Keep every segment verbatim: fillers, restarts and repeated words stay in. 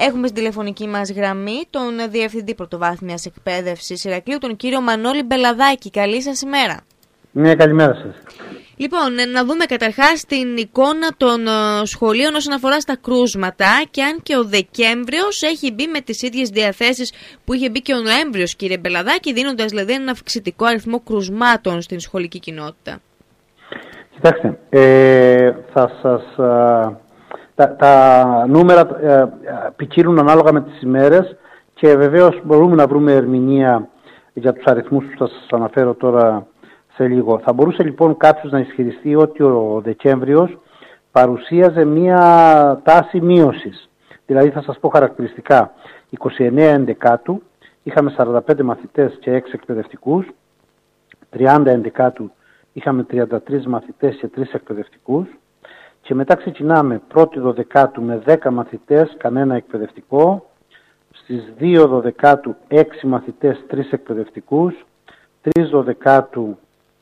Έχουμε στην τηλεφωνική μας γραμμή τον Διευθυντή Πρωτοβάθμιας Εκπαίδευσης Ηρακλείου, τον κύριο Μανώλη Μπελαδάκη. Καλή σας ημέρα. Ναι, καλημέρα σας. Λοιπόν, να δούμε καταρχάς την εικόνα των σχολείων όσον αφορά στα κρούσματα, και αν και ο Δεκέμβριος έχει μπει με τις ίδιες διαθέσεις που είχε μπει και ο Νοέμβριος, κύριε Μπελαδάκη, δίνοντας δηλαδή έναν αυξητικό αριθμό κρουσμάτων στην σχολική κοινότητα. Κοιτάξτε, ε, θα σας, α, τα, τα νούμερα ε, ποικίλουν ανάλογα με τις ημέρες και βεβαίως μπορούμε να βρούμε ερμηνεία για τους αριθμούς που θα σας αναφέρω τώρα σε λίγο. Θα μπορούσε λοιπόν κάποιος να ισχυριστεί ότι ο Δεκέμβριος παρουσίαζε μία τάση μείωσης. Δηλαδή θα σας πω χαρακτηριστικά. είκοσι εννέα Ενδεκάτου είχαμε σαράντα πέντε μαθητές και έξι εκπαιδευτικούς. τριάντα Ενδεκάτου είχαμε τριάντα τρεις μαθητές και τρεις εκπαιδευτικούς. Και μετά ξεκινάμε πρώτη Δωδεκάτου με δέκα μαθητές, κανένα εκπαιδευτικό. Στις δύο Δωδεκάτου έξι μαθητές, τρεις εκπαιδευτικούς. τρεις Δωδεκάτου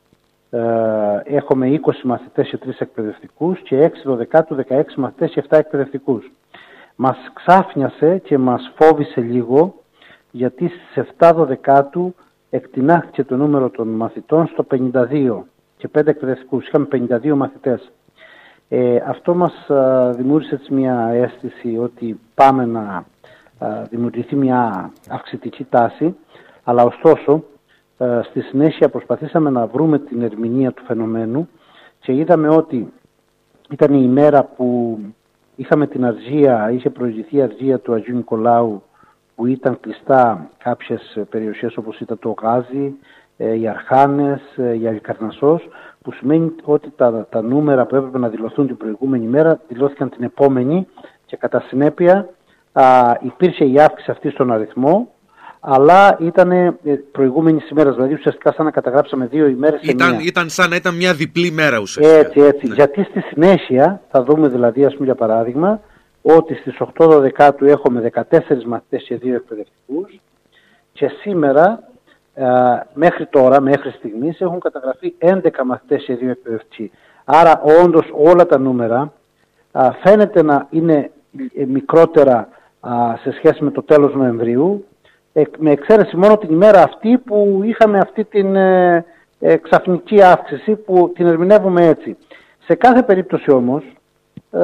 Uh, έχουμε είκοσι μαθητές και τρεις εκπαιδευτικούς και έξι Δωδεκάτου δεκαέξι μαθητές και επτά εκπαιδευτικούς. Μας ξάφνιασε και μας φόβησε λίγο, γιατί στις επτά Δωδεκάτου εκτινάχθηκε το νούμερο των μαθητών στο πενήντα δύο και πέντε εκπαιδευτικούς. Είχαμε πενήντα δύο μαθητές. Ε, αυτό μας uh, δημιούργησε μια αίσθηση ότι πάμε να uh, δημιουργηθεί μια αυξητική τάση, αλλά ωστόσο στη συνέχεια προσπαθήσαμε να βρούμε την ερμηνεία του φαινομένου και είδαμε ότι ήταν η ημέρα που είχαμε την αργία, είχε προηγηθεί η αργία του Αγίου Νικολάου, που ήταν κλειστά κάποιες περιοχές όπως ήταν το Γάζι, οι Αρχάνες, η Αλικαρνασσός, που σημαίνει ότι τα, τα νούμερα που έπρεπε να δηλωθούν την προηγούμενη μέρα δηλώθηκαν την επόμενη και κατά συνέπεια α, υπήρχε η αύξηση αυτή στον αριθμό, αλλά ήταν προηγούμενη ημέρα, δηλαδή ουσιαστικά σαν να καταγράψαμε δύο ημέρες σε ήταν, μία. Ήταν σαν να ήταν μια διπλή μέρα ουσιαστικά. Έτσι, έτσι. Ναι. Γιατί στη συνέχεια θα δούμε δηλαδή, ας πούμε για παράδειγμα, ότι στις οκτώ Δωδεκάτου έχουμε δεκατέσσερις μαθητές και δύο εκπαιδευτικούς και σήμερα α, μέχρι τώρα, μέχρι στιγμής, έχουν καταγραφεί έντεκα μαθητές και δύο εκπαιδευτικοί. Άρα όντως όλα τα νούμερα α, φαίνεται να είναι μικρότερα α, σε σχέση με το τέλος Νοεμβρίου, με εξαίρεση μόνο την ημέρα αυτή που είχαμε αυτή την ε, ε, ξαφνική αύξηση που την ερμηνεύουμε έτσι. Σε κάθε περίπτωση όμως, ε,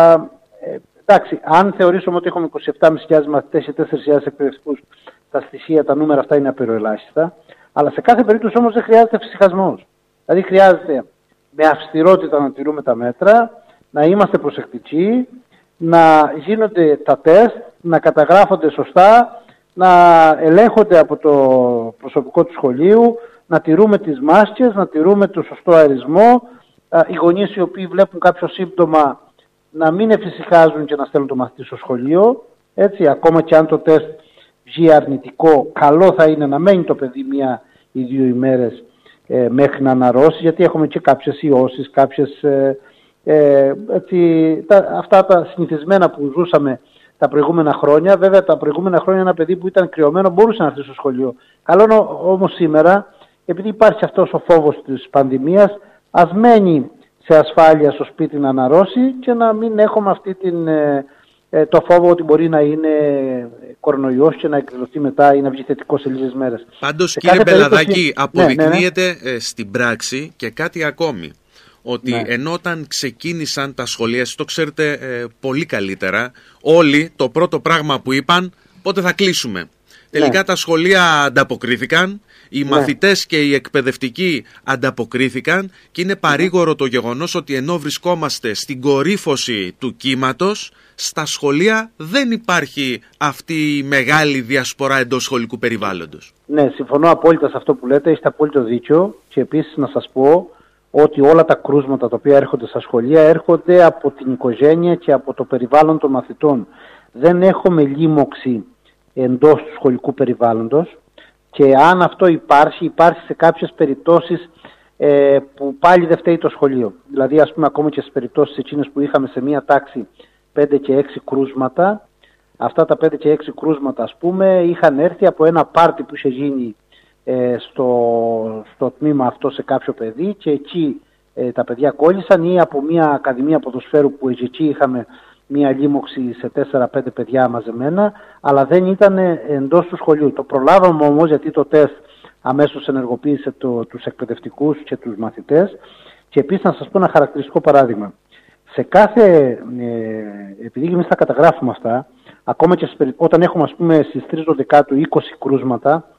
ε, εντάξει, αν θεωρήσουμε ότι έχουμε είκοσι επτά χιλιάδες μαθητές και τέσσερις χιλιάδες εκπαιδευτικούς, τα στοιχεία, τα νούμερα αυτά είναι απειροελάχιστα, αλλά σε κάθε περίπτωση όμως δεν χρειάζεται φυσικασμός. Δηλαδή χρειάζεται με αυστηρότητα να τηρούμε τα μέτρα, να είμαστε προσεκτικοί, να γίνονται τα τεστ, να καταγράφονται σωστά, να ελέγχονται από το προσωπικό του σχολείου, να τηρούμε τις μάσκες, να τηρούμε το σωστό αερισμό, οι γονείς οι οποίοι βλέπουν κάποιο σύμπτωμα να μην εφησυχάζουν και να στέλνουν το μαθητή στο σχολείο. Έτσι, ακόμα και αν το τεστ βγει αρνητικό, καλό θα είναι να μένει το παιδί μία ή δύο ημέρες ε, μέχρι να αναρρώσει, γιατί έχουμε και κάποιες ιώσεις, κάποιες, ε, ε, έτσι, τα, αυτά τα συνηθισμένα που ζούσαμε τα προηγούμενα χρόνια. Βέβαια τα προηγούμενα χρόνια ένα παιδί που ήταν κρυωμένο μπορούσε να έρθει στο σχολείο. Καλό όμως σήμερα, επειδή υπάρχει αυτός ο φόβος της πανδημίας, ας μένει σε ασφάλεια στο σπίτι να αναρρώσει και να μην έχουμε αυτή την, ε, το φόβο ότι μπορεί να είναι κορονοϊός και να εκδηλωθεί μετά ή να βγει θετικό σε λίγες μέρες. Πάντως σε κύριε Μπελαδάκη, περίπτωση... αποδεικνύεται ναι, ναι, ναι. στην πράξη και κάτι ακόμη. Ότι ναι. ενώ όταν ξεκίνησαν τα σχολεία, εσείς το ξέρετε ε, πολύ καλύτερα, όλοι το πρώτο πράγμα που είπαν, πότε θα κλείσουμε. Ναι. Τελικά τα σχολεία ανταποκρίθηκαν, οι ναι. μαθητές και οι εκπαιδευτικοί ανταποκρίθηκαν και είναι παρήγορο το γεγονός ότι ενώ βρισκόμαστε στην κορύφωση του κύματος, στα σχολεία δεν υπάρχει αυτή η μεγάλη διασπορά εντός σχολικού περιβάλλοντος. Ναι, συμφωνώ απόλυτα σε αυτό που λέτε, έχετε απόλυτο δίκιο και επίσης να σας πω ότι όλα τα κρούσματα τα οποία έρχονται στα σχολεία έρχονται από την οικογένεια και από το περιβάλλον των μαθητών. Δεν έχουμε λίμωξη εντός του σχολικού περιβάλλοντος και αν αυτό υπάρχει, υπάρχει σε κάποιες περιπτώσεις ε, που πάλι δεν φταίει το σχολείο. Δηλαδή ας πούμε ακόμα και στις περιπτώσεις εκείνες που είχαμε σε μία τάξη πέντε και έξι κρούσματα, αυτά τα πέντε και έξι κρούσματα ας πούμε είχαν έρθει από ένα πάρτι που είχε γίνει Στο, στο τμήμα αυτό σε κάποιο παιδί και εκεί ε, τα παιδιά κόλλησαν, ή από μια ακαδημία ποδοσφαίρου που εκεί είχαμε μία λίμωξη σε τέσσερα πέντε παιδιά μαζεμένα, αλλά δεν ήταν εντός του σχολείου. Το προλάβαμε όμως, γιατί το τεστ αμέσως ενεργοποίησε το, τους εκπαιδευτικούς και τους μαθητές. Και επίσης να σας πω ένα χαρακτηριστικό παράδειγμα. Σε κάθε, ε, επειδή εμείς τα καταγράφουμε αυτά, ακόμα και στις, όταν έχουμε ας πούμε στις τρεις Δεκάτου είκοσι κρούσματα,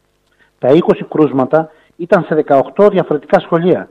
τα είκοσι κρούσματα ήταν σε δεκαοκτώ διαφορετικά σχολεία.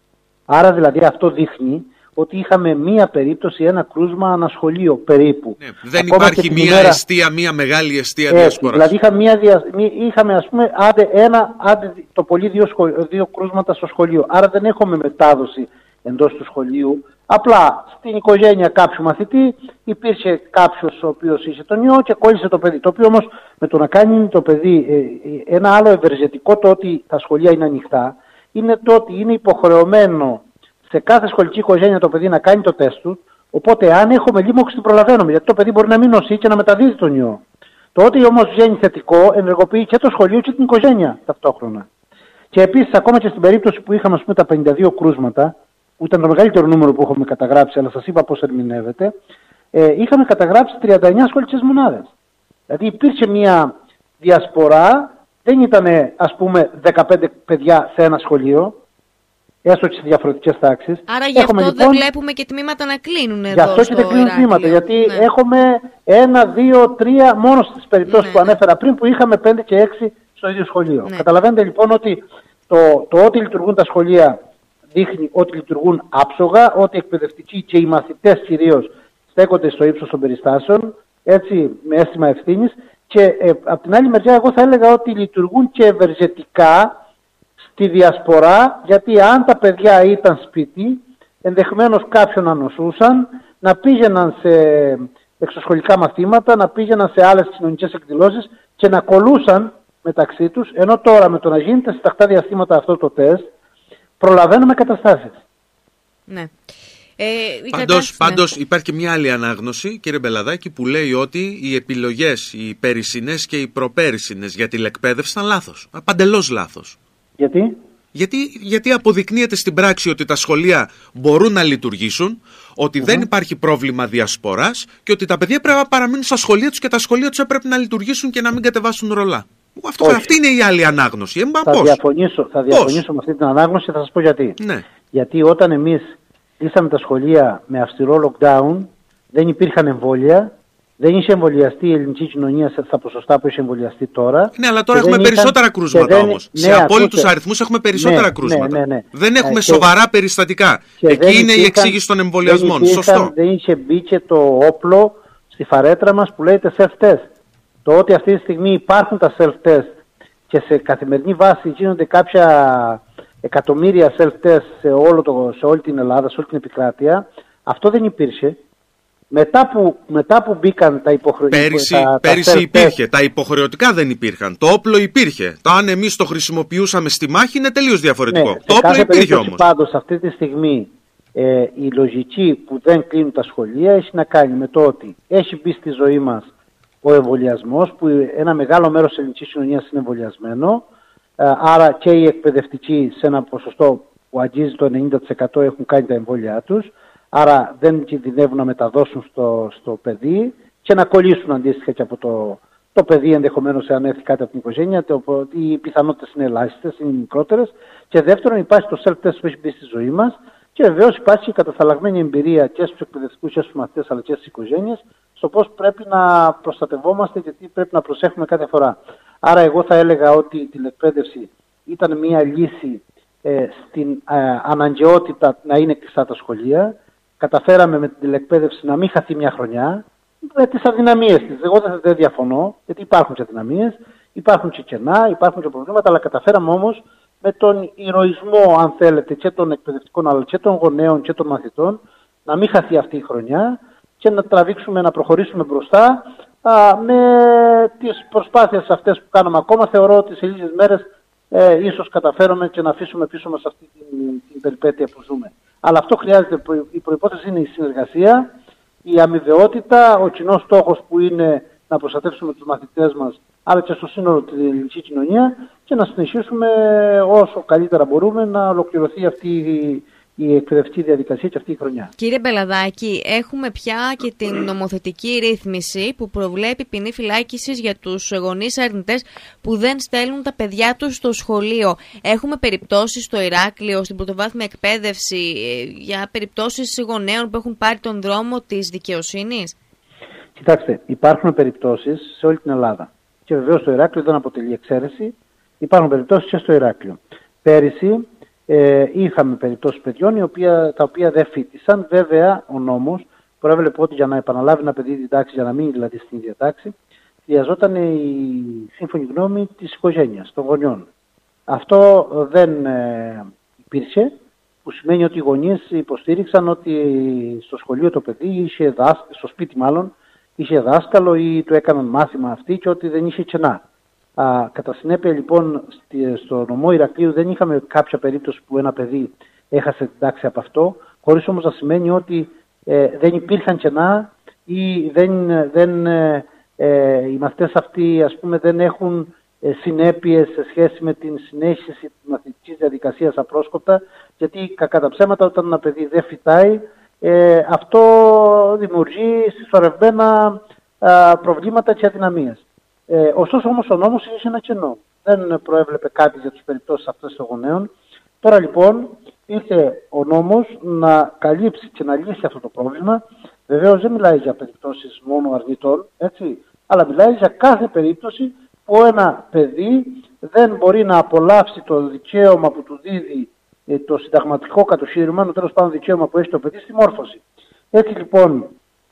Άρα δηλαδή αυτό δείχνει ότι είχαμε μία περίπτωση, ένα κρούσμα ανά σχολείο περίπου. Ναι, δεν ακόμα υπάρχει μία ημέρα... αιστεία, μία μεγάλη αιστεία διασποράς. Δηλαδή είχαμε, μία δια... είχαμε ας πούμε άντε ένα, άντε το πολύ δύο, σχολ... δύο κρούσματα στο σχολείο. Άρα δεν έχουμε μετάδοση εντός του σχολείου. Απλά στην οικογένεια κάποιου μαθητή υπήρχε κάποιος ο οποίος είχε τον ιό και κόλλησε το παιδί. Το οποίο όμως με το να κάνει το παιδί ε, ένα άλλο ευεργετικό, το ότι τα σχολεία είναι ανοιχτά, είναι το ότι είναι υποχρεωμένο σε κάθε σχολική οικογένεια το παιδί να κάνει το τεστ του. Οπότε αν έχουμε λίμωξη την προλαβαίνουμε, γιατί το παιδί μπορεί να μην νοσεί και να μεταδίδει τον ιό. Το ότι όμως βγαίνει θετικό ενεργοποιεί και το σχολείο και την οικογένεια ταυτόχρονα. Και επίσης ακόμα και στην περίπτωση που είχαμε ας πούμε τα πενήντα δύο κρούσματα, που ήταν το μεγαλύτερο νούμερο που έχουμε καταγράψει, αλλά σας είπα πώς ερμηνεύεται, ε, είχαμε καταγράψει τριάντα εννέα σχολικές μονάδες. Δηλαδή υπήρχε μια διασπορά, δεν ήταν ας πούμε δεκαπέντε παιδιά σε ένα σχολείο, έστω και σε διαφορετικές τάξεις. Άρα γι' αυτό λοιπόν, δεν βλέπουμε και τμήματα να κλείνουν εδώ. Γι' αυτό και δεν κλείνουν τμήματα, γιατί ναι. έχουμε ένα, δύο, τρία μόνο στις περιπτώσεις ναι, που ανέφερα ναι. πριν, που είχαμε πέντε και έξι στο ίδιο σχολείο. Ναι. Καταλαβαίνετε λοιπόν ότι το, το ότι λειτουργούν τα σχολεία δείχνει ότι λειτουργούν άψογα, ότι οι εκπαιδευτικοί και οι μαθητές κυρίως στέκονται στο ύψος των περιστάσεων, έτσι με αίσθημα ευθύνης, και ε, από την άλλη μεριά εγώ θα έλεγα ότι λειτουργούν και ευεργετικά στη διασπορά, γιατί αν τα παιδιά ήταν σπίτι, ενδεχομένως κάποιον να νοσούσαν, να πήγαιναν σε εξωσχολικά μαθήματα, να πήγαιναν σε άλλες κοινωνικές εκδηλώσεις και να κολούσαν μεταξύ τους, ενώ τώρα με το να γίνεται σε τακτά διαστήματα αυτό το τεστ, προλαβαίνουμε καταστάσεις. Ναι. Ε, πάντως, πάντως υπάρχει και μια άλλη ανάγνωση, κύριε Μπελαδάκη, που λέει ότι οι επιλογές, οι περσινές και οι προπέρσινες για τηλεκπαίδευση ήταν λάθος. Παντελώς λάθος. Γιατί? Γιατί, γιατί αποδεικνύεται στην πράξη ότι τα σχολεία μπορούν να λειτουργήσουν, ότι mm-hmm. δεν υπάρχει πρόβλημα διασποράς και ότι τα παιδιά πρέπει να παραμείνουν στα σχολεία τους και τα σχολεία τους έπρεπε να λειτουργήσουν και να μην κατεβάσουν ρολά. Αυτό, αυτή είναι η άλλη ανάγνωση. Ε, θα, διαφωνήσω, θα διαφωνήσω με αυτή την ανάγνωση και θα σας πω γιατί. Ναι. Γιατί όταν εμείς κλείσαμε τα σχολεία με αυστηρό lockdown, δεν υπήρχαν εμβόλια, δεν είχε εμβολιαστεί η ελληνική κοινωνία στα ποσοστά που είχε εμβολιαστεί τώρα. Ναι, αλλά τώρα έχουμε περισσότερα είχαν... κρούσματα δεν... όμως. Ναι, σε απόλυτους αριθμούς έχουμε περισσότερα ναι, κρούσματα. Ναι, ναι, ναι. Δεν έχουμε και... σοβαρά περιστατικά. Και εκεί είναι υπήρχαν... η εξήγηση των εμβολιασμών. Δεν, υπήρχαν... Σωστό. δεν είχε μπει και το όπλο στη φαρέτρα μας που λέγεται self-test. Το ότι αυτή τη στιγμή υπάρχουν τα self-test και σε καθημερινή βάση γίνονται κάποια εκατομμύρια self-test σε, όλο το, σε όλη την Ελλάδα, σε όλη την επικράτεια, αυτό δεν υπήρχε. Μετά που, μετά που μπήκαν τα υποχρεωτικά. Πέρυσι, τα, πέρυσι τα υπήρχε. Τα υποχρεωτικά δεν υπήρχαν. Το όπλο υπήρχε. Το αν εμείς το χρησιμοποιούσαμε στη μάχη είναι τελείως διαφορετικό. Ναι, το όπλο υπήρχε όμως. Πάντως αυτή τη στιγμή ε, η λογική που δεν κλείνουν τα σχολεία έχει να κάνει με το ότι έχει μπει στη ζωή μας ο εμβολιασμός, που ένα μεγάλο μέρος της ελληνικής κοινωνίας είναι εμβολιασμένο, άρα και οι εκπαιδευτικοί σε ένα ποσοστό που αγγίζει το ενενήντα τοις εκατό έχουν κάνει τα εμβόλια τους, άρα δεν κινδυνεύουν να μεταδώσουν στο, στο παιδί και να κολλήσουν αντίστοιχα και από το, το παιδί, ενδεχομένως αν έρθει κάτι από την οικογένεια, το, οι πιθανότητες είναι ελάχιστες, είναι μικρότερες. Και δεύτερον, υπάρχει το self-test που έχει μπει στη ζωή μας. Και βεβαίως υπάρχει η κατασταλαγμένη εμπειρία και στους εκπαιδευτικούς και στους μαθητές αλλά και στις οικογένειες στο πώς πρέπει να προστατευόμαστε και τι πρέπει να προσέχουμε κάθε φορά. Άρα εγώ θα έλεγα ότι η τηλεκπαίδευση ήταν μια λύση ε, στην ε, αναγκαιότητα να είναι κλειστά τα σχολεία. Καταφέραμε με την τηλεκπαίδευση να μην χαθεί μια χρονιά, με τις αδυναμίες της. Εγώ δεν, δεν διαφωνώ, γιατί υπάρχουν και αδυναμίες, υπάρχουν και κενά, υπάρχουν και προβλήματα, αλλά καταφέραμε όμως με τον ηρωισμό, αν θέλετε, και των εκπαιδευτικών, αλλά και των γονέων και των μαθητών, να μην χαθεί αυτή η χρονιά και να τραβήξουμε, να προχωρήσουμε μπροστά α, με τις προσπάθειες αυτές που κάνουμε ακόμα. Θεωρώ ότι σε λίγες μέρες ε, ίσως καταφέρουμε και να αφήσουμε πίσω μας αυτή την, την περιπέτεια που ζούμε. Αλλά αυτό χρειάζεται, η προϋπόθεση είναι η συνεργασία, η αμοιβαιότητα, ο κοινός στόχος που είναι να προστατεύσουμε τους μαθητές μας, αλλά και στο σύνολο της ελληνικής κοινωνία, και να συνεχίσουμε όσο καλύτερα μπορούμε να ολοκληρωθεί αυτή η εκπαιδευτική διαδικασία και αυτή η χρονιά. Κύριε Μπελαδάκη, έχουμε πια και την νομοθετική ρύθμιση που προβλέπει ποινή φυλάκισης για τους γονείς αρνητές που δεν στέλνουν τα παιδιά τους στο σχολείο. Έχουμε περιπτώσεις στο Ηράκλειο, στην πρωτοβάθμια εκπαίδευση, για περιπτώσεις γονέων που έχουν πάρει τον δρόμο της δικαιοσύνης? Κοιτάξτε, υπάρχουν περιπτώσεις σε όλη την Ελλάδα. Και βεβαίως το Ηράκλειο δεν αποτελεί εξαίρεση. Υπάρχουν περιπτώσεις και στο Ηράκλειο. Πέρυσι ε, είχαμε περιπτώσεις παιδιών οι οποία, τα οποία δεν φοιτησαν. Βέβαια, ο νόμος προέβλεπε ότι για να επαναλάβει ένα παιδί την τάξη, για να μείνει δηλαδή στην ίδια τάξη, χρειαζόταν η σύμφωνη γνώμη της οικογένειας, των γονιών. Αυτό δεν ε, υπήρξε, που σημαίνει ότι οι γονείς υποστήριξαν ότι στο σχολείο το παιδί είχε δάσκαλο, στο σπίτι μάλλον, είχε δάσκαλο ή του έκαναν μάθημα αυτοί και ότι δεν είχε κενά. Α, κατά συνέπεια λοιπόν στο νομό Ηρακλείου δεν είχαμε κάποια περίπτωση που ένα παιδί έχασε την τάξη από αυτό, χωρίς όμως να σημαίνει ότι ε, δεν υπήρχαν κενά ή δεν, δεν, ε, ε, οι μαθητές αυτοί ας πούμε δεν έχουν ε, συνέπειες σε σχέση με την συνέχιση της μαθητικής διαδικασίας απρόσκοπτα, γιατί κακά τα ψέματα όταν ένα παιδί δεν φοιτάει ε, αυτό δημιουργεί συσσωρευμένα ε, προβλήματα και αδυναμίες. Ε, ωστόσο όμως ο νόμος είχε ένα κενό. Δεν προέβλεπε κάτι για τις περιπτώσεις αυτές των γονέων. Τώρα λοιπόν ήρθε ο νόμος να καλύψει και να λύσει αυτό το πρόβλημα. Βεβαίως δεν μιλάει για περιπτώσεις μόνο αρνητών, έτσι, αλλά μιλάει για κάθε περίπτωση που ένα παιδί δεν μπορεί να απολαύσει το δικαίωμα που του δίδει ε, το συνταγματικό κατοχήρημα, το τέλος πάντων δικαίωμα που έχει το παιδί στη μόρφωση. Έτσι λοιπόν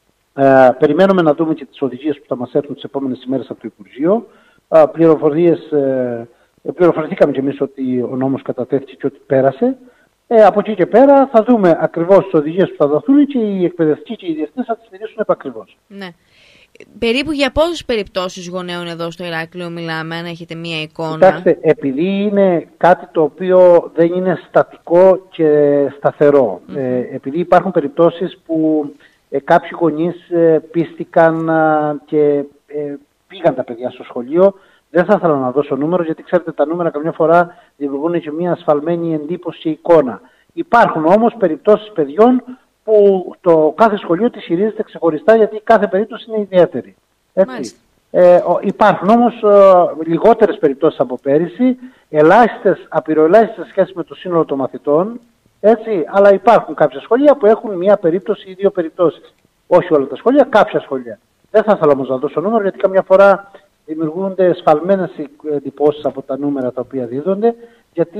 Ε, περιμένουμε να δούμε και τις οδηγίες που θα μας έρθουν τις επόμενες ημέρες από το Υπουργείο. Ε, πληροφορίες, ε, πληροφορηθήκαμε κι εμείς ότι ο νόμος κατατέθηκε και ότι πέρασε. Ε, από εκεί και πέρα θα δούμε ακριβώς τις οδηγίες που θα δοθούν και οι εκπαιδευτικοί και οι διευθυντές θα τις στηρίσουν επακριβώς. Ναι. Περίπου για πόσες περιπτώσεις γονέων εδώ στο Ηράκλειο μιλάμε, αν έχετε μία εικόνα? Κοιτάξτε, επειδή είναι κάτι το οποίο δεν είναι στατικό και σταθερό, mm-hmm. ε, επειδή υπάρχουν περιπτώσεις που Ε, κάποιοι γονείς ε, πίστηκαν ε, και ε, πήγαν τα παιδιά στο σχολείο. Δεν θα ήθελα να δώσω νούμερο, γιατί ξέρετε τα νούμερα καμιά φορά δημιουργούν και μια ασφαλμένη εντύπωση και εικόνα. Υπάρχουν όμως περιπτώσεις παιδιών που το κάθε σχολείο τη χειρίζεται ξεχωριστά, γιατί κάθε περίπτωση είναι ιδιαίτερη. Έτσι. Ε, υπάρχουν όμως ε, λιγότερες περιπτώσεις από πέρυσι, ελάχιστες, απειροελάχιστες σχέση με το σύνολο των μαθητών. Έτσι, αλλά υπάρχουν κάποια σχολεία που έχουν μία περίπτωση ή δύο περιπτώσεις. Όχι όλα τα σχολεία, κάποια σχολεία. Δεν θα ήθελα όμως να δώσω νούμερο, γιατί καμιά φορά δημιουργούνται σφαλμένες εντυπώσεις από τα νούμερα τα οποία δίδονται, γιατί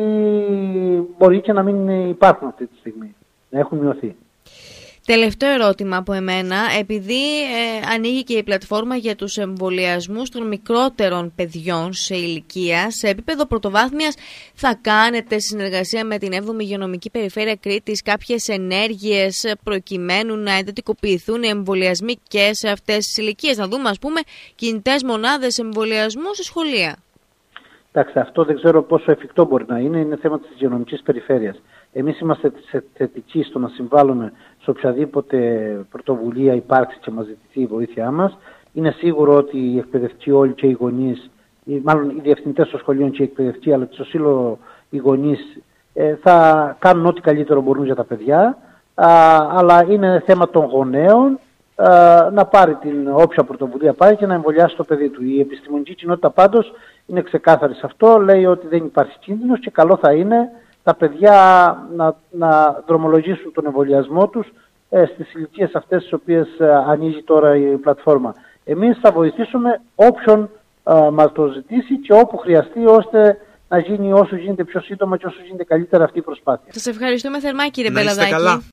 μπορεί και να μην υπάρχουν αυτή τη στιγμή, να έχουν μειωθεί. Τελευταίο ερώτημα από εμένα, επειδή ε, ανοίγει και η πλατφόρμα για τους εμβολιασμούς των μικρότερων παιδιών σε ηλικία, σε επίπεδο πρωτοβάθμιας, θα κάνετε συνεργασία με την έβδομη Υγειονομική Περιφέρεια Κρήτης κάποιες ενέργειες προκειμένου να εντατικοποιηθούν οι εμβολιασμοί και σε αυτές τις ηλικίες? Να δούμε, ας πούμε, κινητές μονάδες εμβολιασμού σε σχολεία. Εντάξει, αυτό δεν ξέρω πόσο εφικτό μπορεί να είναι, είναι θέμα της Υγειονομικής Περιφέρειας. Εμείς είμαστε θετικοί στο να συμβάλλουμε σε οποιαδήποτε πρωτοβουλία υπάρξει και μας ζητηθεί η βοήθειά μας. Είναι σίγουρο ότι οι εκπαιδευτικοί όλοι και οι γονείς, μάλλον οι διευθυντές των σχολείων και οι εκπαιδευτικοί, αλλά και στο σύλλογο οι γονείς, θα κάνουν ό,τι καλύτερο μπορούν για τα παιδιά. Αλλά είναι θέμα των γονέων να πάρει την όποια πρωτοβουλία πάρει και να εμβολιάσει το παιδί του. Η επιστημονική κοινότητα πάντως είναι ξεκάθαρη σε αυτό, λέει ότι δεν υπάρχει κίνδυνος και καλό θα είναι τα παιδιά να, να δρομολογήσουν τον εμβολιασμό τους ε, στις ηλικίες αυτές τις οποίες ε, ανοίγει τώρα η πλατφόρμα. Εμείς θα βοηθήσουμε όποιον ε, μας το ζητήσει και όπου χρειαστεί, ώστε να γίνει όσο γίνεται πιο σύντομα και όσο γίνεται καλύτερα αυτή η προσπάθεια. Σας ευχαριστούμε θερμά, κύριε Μπελαδάκη.